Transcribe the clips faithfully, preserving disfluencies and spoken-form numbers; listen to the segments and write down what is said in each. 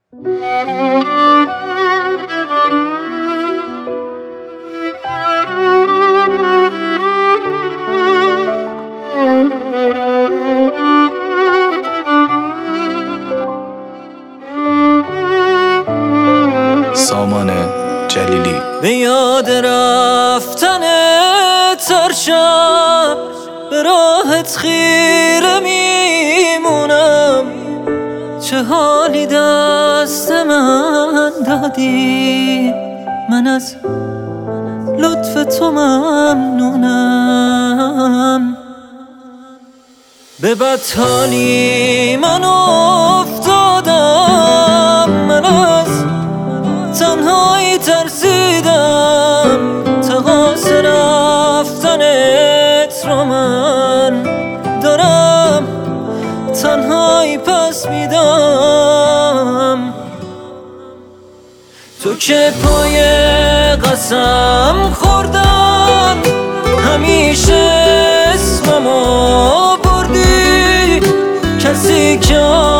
سامان جلیلی. به یاد رفتن ترشم به راحت خیره میمونم، چه حالی دست من دادی، من از لطف تو ممنونم. به بدحالی من افتادم، من از تنهایی ترسیدم، تقاصر رفتنت رو من دارم تنهایی پس میدم. تو که پای قسم خوردن همیشه اسممو بردی، کسی که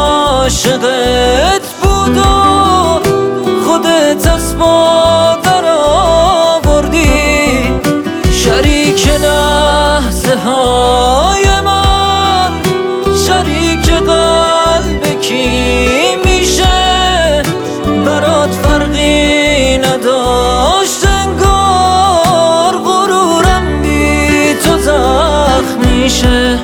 عاشقت بود و خودت از مادر آوردی، شریک لحظه های من، شریک قلب کی میشه، برات فرقی نداشت انگار، غرورم بی تو زخم میشه.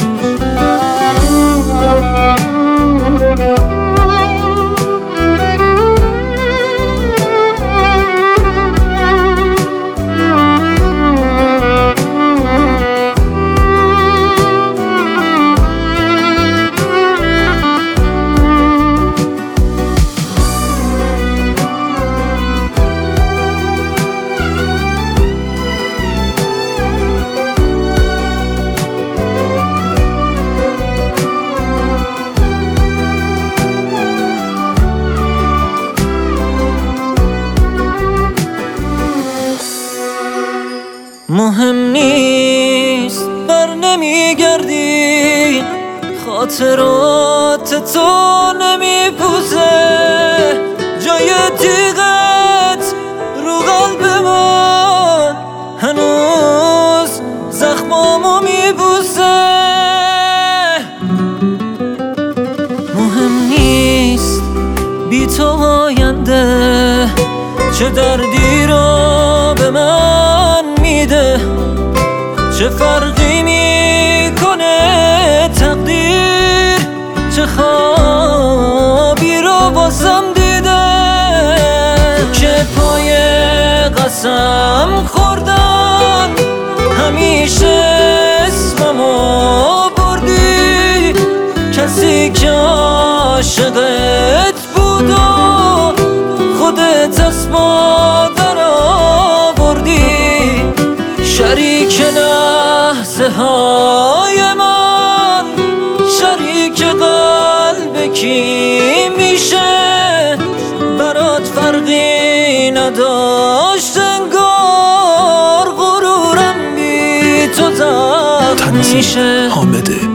مهم نیست بر نمیگردی، خاطرات تو نمیپوزه، جای تیغت رو قلب من هنوز زخمامو میبوسه. مهم نیست بی تو آینده چه دردی رو به من میده، چه فرقی میکنه تقدیر، چه خوابی رو بازم دیده. تو که پای قسم خوردن همیشه اسممو بردی، کسی که عاشقت بود و خودت از مادر آوردی، شریک لحظه های من، شریک قلب کی میشه، برات فرقی نداشت انگار، غرورم بی تو زخم میشه. حامد